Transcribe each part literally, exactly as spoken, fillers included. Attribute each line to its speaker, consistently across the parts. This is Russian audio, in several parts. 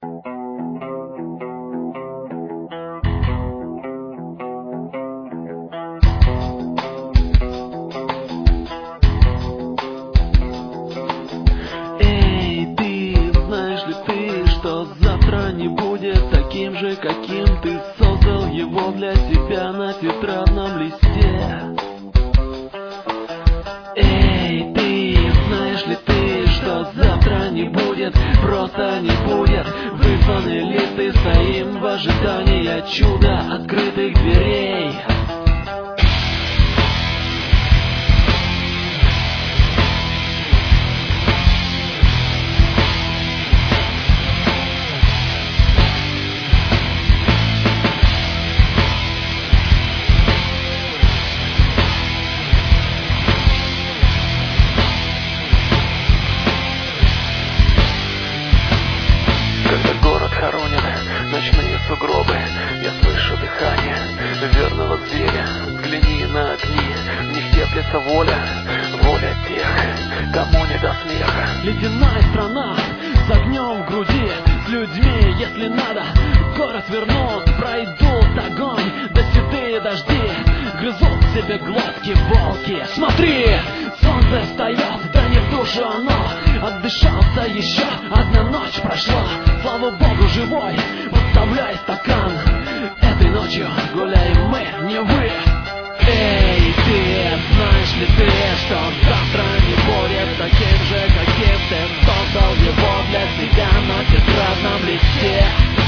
Speaker 1: Эй, ты, знаешь ли ты, что завтра не будет таким же, каким ты создал его для себя на тетрадном листе? Эй, ты, знаешь ли ты, что завтра не будет, просто не будет. Вызваны ли ты стоим в ожидании чуда открытых дверей?
Speaker 2: Когда город хоронит ночные сугробы, я слышу дыхание верного зверя. Взгляни на огни, в них теплится воля, воля тех, кому не до смеха.
Speaker 1: Ледяная страна с огнем в груди, с людьми, если надо, город вернут, пройдут огонь, да седые дожди, грызут себе глотки волки. Смотри, солнце встает, да не в душу оно, отдышался еще, одна ночь прошла, слава богу живой, подставляй стакан, этой ночью гуляем мы, не вы. Эй, ты, знаешь ли ты, что завтра не будет таким же, каким ты создал его для себя на тетрадном листе?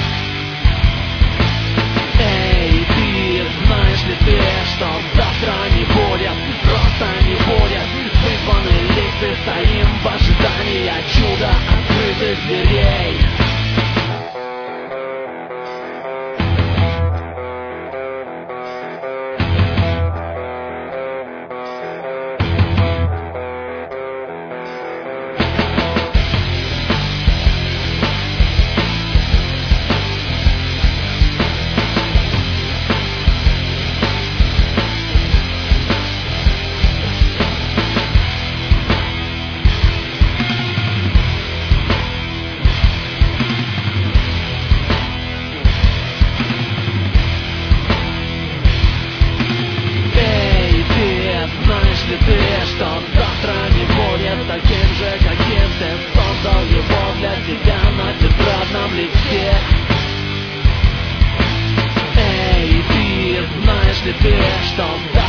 Speaker 1: Эй, ты, знаешь ли ты, что завтра не будет, просто не будет. Вызваны ли ты стоим в ожидании чуда открытых дверей? Ли ты, что завтра не будет таким же, каким ты создал его для себя на тетрадном листе? Эй, ты, знаешь ли ты, что